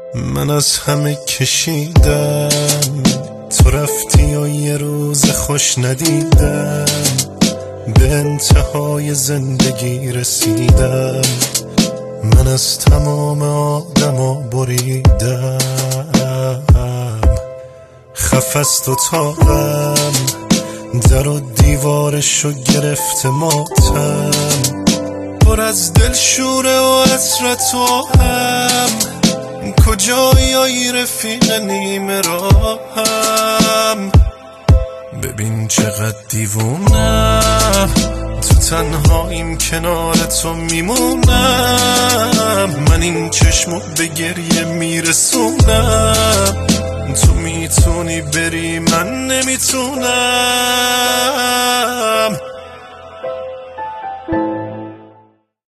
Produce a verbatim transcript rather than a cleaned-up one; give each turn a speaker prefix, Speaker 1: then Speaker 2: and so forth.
Speaker 1: من از همه کشیدم، تو رفتی و یه روز خوش ندیدم. به انتهای زندگی رسیدم، من از تمام آدما بریدم. خف از تو تاقم، در و دیوارشو گرفته ماتم. پر از دل شوره و عطر تو هم، کجایی ای رفیق نیمه راهم. ببین چقدر دیوونم، تو تنهاییم کنار تو میمونم. من این چشمو به گریه میرسونم، تو میتونی بری من نمیتونم.